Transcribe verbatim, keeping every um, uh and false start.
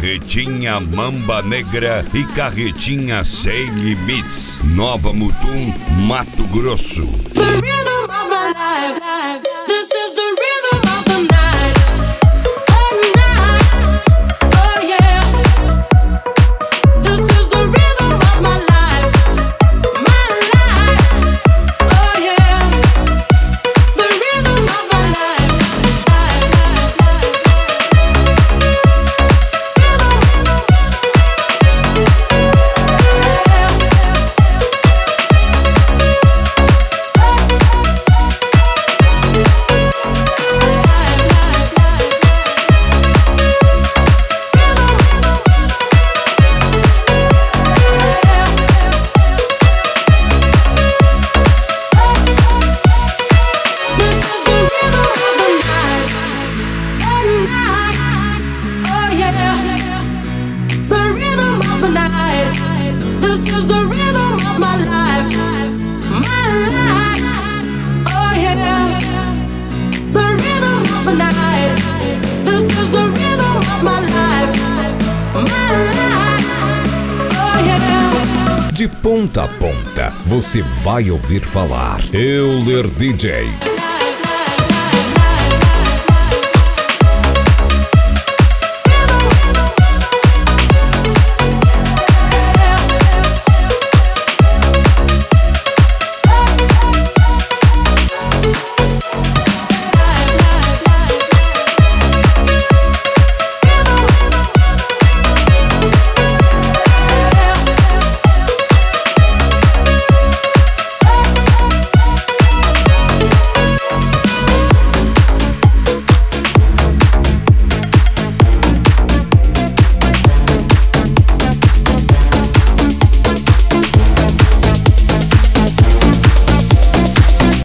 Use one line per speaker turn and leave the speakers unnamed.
Carretinha Mamba Negra e Carretinha Sem Limites. Nova Mutum, Mato Grosso.
The rhythm of my life. This is the rhythm of the night. Oh, night. Oh, yeah. This is the rhythm of my life. My life. Oh, yeah. The rhythm of my life. This is the rhythm of my life, my life, oh yeah. The rhythm of the night. This is the rhythm of my life, my life, oh yeah.
De ponta a ponta, você vai ouvir falar Euler D J.